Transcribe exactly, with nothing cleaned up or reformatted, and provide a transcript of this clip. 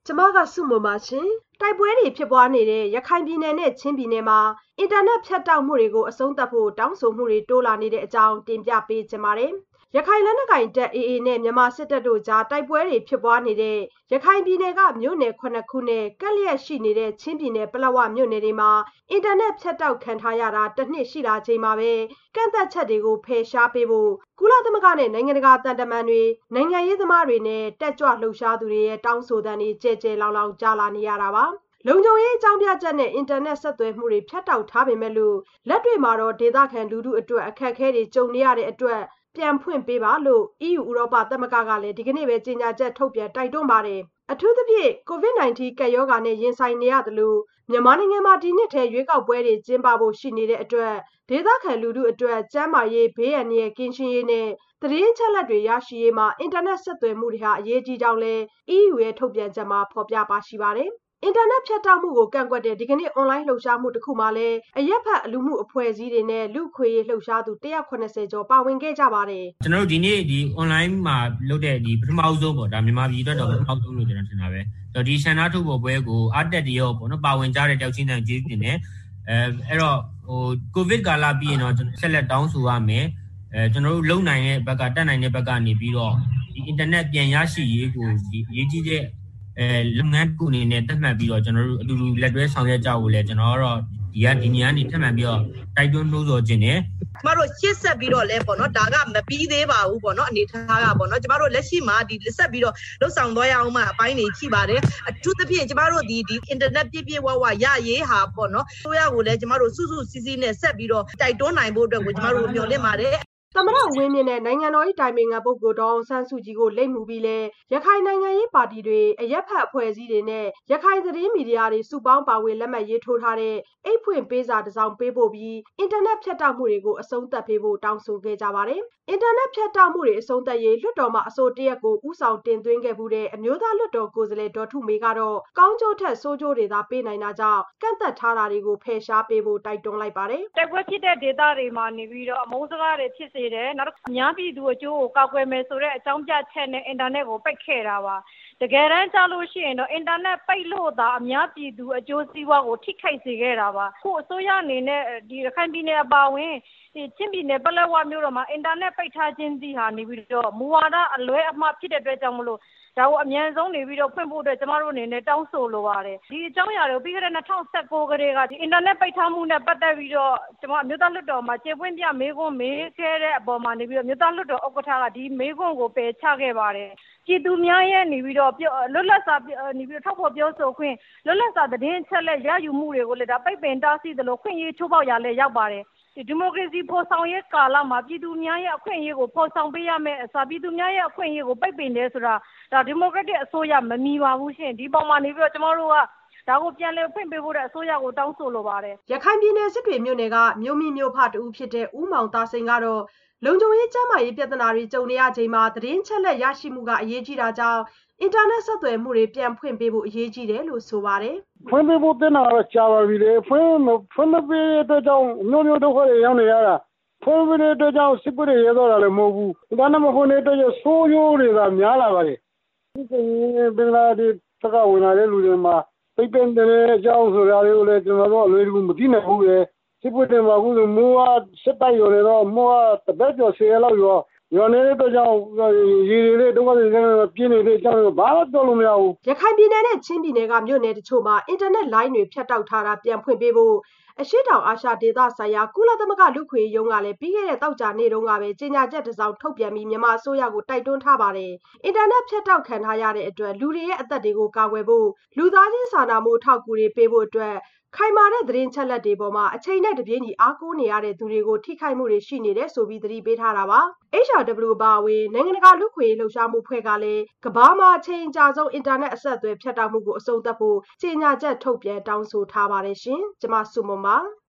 ကျမကစုမပါရှင်တိုက်ပွဲတွေဖြစ်ပွားနေတဲ့ရခိုင်ပြည်နယ်နဲ့ချင်းပြည်နယ်မှာအင်တာနက်ဖြတ်တောက်မှုတွေကိုအဆုံးသတ်ဖို့တောင်းဆိုမှုတွေတိုးလာနေတဲ့အကြောင်းတင်ပြပေးချင်ပါတယ်။ရခိုင်လက်နက်ကိုင်တပ် အေအေ နဲ့မြန်မာစစ်တပ်တို့ကြားတိုက်ပွဲတွေဖြစ်ပွားနေတဲ့ရခိုင်ပြည်နယ်ကမြို့နယ်ခုနှစ်ခုနဲ့ကပ်လျက်ရှိနေတဲ့ချင်းပြည်နယ်ပလက်ဝမြို့နယ်တွေမှာအင်တာနက်ဖြတ်တောက်ခံထားရတာတစ်နှစ်ရှိလာချိန်မှာပဲကန့်သက်ချက်တွေကိုဖယ်ရှားပေးဖို့ကုလသမဂ္ဂနဲ့နိုင်ငံတကာတန်တမန်တွေနိုင်ငံရေးသမားတွေနဲ့တက်ကြွလှုပ်ရှားသူတွေရဲ့တောင်းဆိုသံတွေကြဲကြဲလောင်လောင်ကြားလာနေရတာပါ။လုံခြုံရေးအကြောင်းပြချက်နဲ့အင်တာနက်ဆက်သွယ်မှုတွေဖြတ်တောက်ထားပေမဲ့လို့လက်တွေ့မှာတော့ဒေသခံလူထုအတွက်အခက်အခဲတွေကြုံနေရတဲ့အတွက်ပြန်ဖွင့်ပေးပါလို့ အီးယူဥရောပသမဂ္ဂကလည်းဒီကနေ့ပဲကြေညာချက်ထုတ်ပြန်တိုက်တွန်းပါတယ်။အထူးသဖြင့်ကိုဗစ် ၁၉ ကပ်ရောဂါနဲ့ရင်ဆိုင်နေရသလိုမြန်မာနိုင်ငံမှာဒီနှစ်ထဲရွေးကောက်ပွဲတွေကျင်းပဖို့ရှိနေတဲ့အတွက်ဒေသခံလူထုအတွက်ကျန်းမာရေးဘေးအန္တရာယ်ကင်းရှင်းရေးနဲ့သတင်းချက်လက်တွေရရှိရေးမှာအင်တာနက်ဆက်သွယ်မှုတွေဟာအရေးကြီးကြောင်းလည်း အီးယူရဲ့ထုတ်ပြန်ချက်မှာဖော်ပြပါရှိပါတယ်။အင်တာနက်ဖြတ်တောက်မှုကိုကန့်ကွက်တဲ့ဒီကနေ့အွန်လိုင်းလှုပ်ရှားမှုတစ်ခုမှာလည်းအရက်ဖတ်အလူမှုအဖွဲ့အစည်းတွေနဲ့လူခွေရေးလှုပ်ရှားသူတစ်ရာခုနှစ်ဆယ်ကျော်ပါဝင်ခဲ့ကြပါတယ်။ကျွန်တော်တို့ဒီနေ့ဒီ online မှာလုပ်တဲ့ဒီပထမဆုံးပေါ့ဒါမြန်မာပြည်အတွက်တော့ပထမဆုံးလို့ကျွန်တော်ထင်တာပဲ။ဒီရှန်နာထုတ်ပေါ်ပွဲကိုအားတက်တရောပေါ့နော်ပါဝင်ကြတဲ့တောက်ချင်းတန်ကျေးတင်တယ်။အဲအဲ့တော့ဟိုကိုဗစ်ကာလပြီးရင်တော့ဆက်လက်တောင်းဆိုရမယ်။အဲကျွန်တော်တို့လုံနိုင်တဲ့ဘက်ကတက်နိုင်တဲ့ဘက်ကနေပြီးတော့ဒီ internet ပြန်ရရှိရေးကိုဒီအရေးကြီးတဲ့အဲလုပ်ငန်းတစ်ခုအနေနဲ့တက်မှတ်ပြီးတော့ကျွန်တော်တို့အတူတူလက်တွဲဆောင်ရွက်ကြဖို့လဲကျွန်တော်တို့ဒီကဒီညနေထပ်မှန်ပြီးတော့တိုက်တွန်းနှိုးဆော်ခြင်းနဲ့ကျမတို့ရှစ်ဆက်ပြီးတော့လဲပေါ့နော်ဒါကမပြီးသေးပါဘူးပေါ့နော်အနေထားကပေါ့နော်ကျမတို့လက်ရှိမှာဒီဆက်ပြီးတော့လှုပ်ဆောင်သွားရအောင်မှအပိုင်းတွေရှိပါတယ်အထူးသဖြင့်ကျမတို့ဒီဒီ internet ပြည့်ပြည့်ဝဝရရေးဟာပေါ့နော်ဆိုရကိုလည်းကျမတို့စုစုစည်းစည်းနဲ့ဆက်ပြီးတော့တိုက်တွန်းနိုင်ဖို့အတွက်ကိုကျမတို့မျှော်လင့်ပါတယ်သမရဝင်းမြင့်နဲ့နိုင်ငံတော်၏တိုင်ပင်ခံပုဂ္ဂိုလ်ဒေါအောင်ဆန်းစုကြည်ကိုလိပ်မှုပြီးလဲရခိုင်နိုင်ငံရေးပါတီတွေအရက်ဖတ်အဖွဲ့အစည်းတွေနဲ့ရခိုင်သတင်းမီဒီယာတွေစုပေါင်းပါဝင်လက်မှတ်ရေးထိုးထားတဲ့အိတ်ဖွင့်ပေးစာတစ်စောင်ပေးပို့ပြီးအင်တာနက်ဖြတ်တောက်မှုတွေကိုအဆုံးသတ်ပေးဖို့တောင်းဆိုခဲ့ကြပါတယ်။အင်တာနက်ဖြတ်တောက်မှုတွေအဆုံးသတ်ရေးလွှတ်တော်မှအဆိုတရက်ကိုဥဆောင်တင်သွင်းခဲ့မှုတဲ့အမျိုးသားလွှတ်တော်ကိုယ်စားလှယ်ဒေါ်ထုမေကတော့ကောင်းကျိုးထက်ဆိုးကျိုးတွေသာပေးနိုင်တာကြောင့်ကန့်သက်ထားတာတွေကိုဖယ်ရှားပေးဖို့တိုက်တွန်းလိုက်ပါတယ်။တိုက်ပွဲဖြစ်တဲ့ဒေသတွေမှာနေပြီးတော့အမုန်းစကားတွေဖြစ်စေတယ်နောက်အများပြည်သူအကျိုးကိုကောက်ွယ်မယ်ဆိုတဲ့အကြောင်းပြချက်နဲ့အင်တာနက်ကိုပိတ်ခဲ့တာပါတကယ်တမ်းကြားလို့ရှိရင်တော့အင်တာနက်ပိတ်လို့သာအများပြည်သူအကျိုးစီးပွားကိုထိခိုက်စေခဲ့တာပါခုအစိုးရအနေနဲ့ဒီရခိုင်ပြည်နယ်အပါအဝင်ဒီချင်းပြည်နယ်ပလက်ဝမြို့တော်မှာအင်တာနက်ပိတ်ထားခြင်းစီဟာနေပြီးတော့မူဝါဒအလွဲအမှားဖြစ်တဲ့အတွက်ကြောင့်မလို့ဒါကိုအမြန်ဆုံးနေပြီးတော့ဖွင့်ဖို့အတွက်ကျမတို့အနေနဲ့တောင်းဆိုလိုပါတယ်ဒီအကြောင်းအရာတွေကိုပြီးခဲ့တဲ့၂၀၁၉ကတည်းကဒီအင်တာနက်ပိတ်ထားမှုနဲ့ပတ်သက်ပြီးတော့ကျမအမျိုးသားလွှတ်တော်မှာကျေပွင့်ပြမေးခွန်းမေးခဲ့တဲ့အပေါ်မှာနေပြီးတော့အမျိုးသားလွှတ်တော်ဥက္ကဋ္ဌကဒီမေးခွန်းကိုပယ်ချခဲ့ပါတယ်ပြည်သူများရဲ့နေပြီးတော့လွတ်လပ်စွာနေပြီးတော့ထောက်ဖော်ပြောဆိုခွင့်လွတ်လပ်စွာသတင်းချက်လက်ရယူမှုတွေကိုလည်းဒါပိတ်ပင်တားဆီးသလိုခွင့်ရေးချိုးဖောက်ရလည်းရောက်ပါတယ်ဒီမိုကရေစီဖော်ဆောင်ရေးကာလမှာပြည်သူများရဲ့အခွင့်အရေးကိုဖော်ဆောင်ပေးရမယ်အစားပြည်သူများရဲ့အခွင့်အရေးကိုပိတ်ပင်တယ်ဆိုတာဒါဒီမိုကရက်တစ်အစိုးရမမီပါဘူးရှင်ဒီပေါ်မှာနေပြီးတော့ကျမတို့ကဒါကိုပြန်လည်ဖွင့်ပေးဖို့တဲ့အစိုးရကိုတောင်းဆိုလိုပါတယ်ရခိုင်ပြည်နယ်စစ်တွေမြို့နယ်ကမြို့မိမြို့ဖတူဖြစ်တဲ့ဦးမောင်သားစိန်ကတော့လုံခြုံရေးကျန်းမာရေးပြဿနာတွေကြုံနေရချိန်မှာသတင်းချက်လက်ရရှိမှုကအရေးကြီးတာကြောင့်အင်တာနက်ဆက်သွယ်မှုတွေပြန်ဖွင့်ပေးဖို့အရေးကြီးတယ်လို့ဆိုပါတယ်။ဖွင့်ပေးဖို့တင်တာတော့ကြာပါပြီလေဖွင့်ဖွင့်မပေးတဲ့အတွက်ကြောင့်မျိုးမျိုးဒုက္ခတွေရောက်နေရတာဖွင့်ပေးတဲ့အတွက်ကြောင့်စစ်ပွဲတွေရတော့တာလည်းမဟုတ်ဘူးအင်တာနက်မဖွင့်တဲ့အတွက်ကြောင့်ဆိုးရိုးတွေကများလာပါတယ်။ဒီကနေ့ဘင်္ဂလားဒေ့ရှ်တကဝင်လာတဲ့လူတွေမှာပိတ်ပင်တဲ့အကြောင်းဆိုတာတွေကိုလည်းကျွန်တော်တို့အလွယ်တကူမသိနိုင်ဘူးလေစစ်ပွဲတွေမှာအခုမိုးကစစ်တိုက်ရော်နေတော့မိုးကတပတ်ကျော်ဆယ်ရက်လောက်ရောရောနေတဲ့အတွက်ကြောင့်ရေတွေဒုက္ခတွေပြင်းနေတဲ့အကြောင်းဘာမှပြောလို့မရဘူးရခိုင်ပြည်နယ်နဲ့ချင်းပြည်နယ်ကမြို့နယ်တချို့မှာအင်တာနက်လိုင်းတွေဖြတ်တောက်ထားတာပြန်ဖွင့်ပေးဖို့အရှေ့တောင်အာရှဒေသဆိုင်ရာကုလသမဂ္ဂလူခွေရုံးကလည်းပြီးခဲ့တဲ့တောက်ကြနေ့တုန်းကပဲကြေညာချက်တစ်စောင်ထုတ်ပြန်ပြီးမြန်မာအစိုးရကိုတိုက်တွန်းထားပါတယ်။အင်တာနက်ဖြတ်တောက်ခံထားရတဲ့အတွက်လူတွေရဲ့အသက်တွေကိုကာကွယ်ဖို့လူသားချင်းစာနာမှုအထောက်အကူတွေပေးဖို့အတွက်ခိုင်မာတဲ့သတင်းချက်လက်တွေပေါ်မှာအချိန်နဲ့တပြေးညီအားကိုးနေရတဲ့သူတွေကိုထိခိုက်မှုတွေရှိနေတယ်ဆိုပြီးသတိပေးထားတာပါ။ H R W ပါဝင်နိုင်ငံတကာလူခွေလှုပ်ရှားမှုဖွဲ့ကလည်းကမ္ဘာမှာအချိန်ကြာဆုံးအင်တာနက်အဆက်အသွယ်ဖြတ်တောက်မှုကိုအဆုံးသတ်ဖို့ကြေညာချက်ထုတ်ပြန်တောင်းဆိုထားပါတယ်ရှင်။ကျွန်မစုမပါ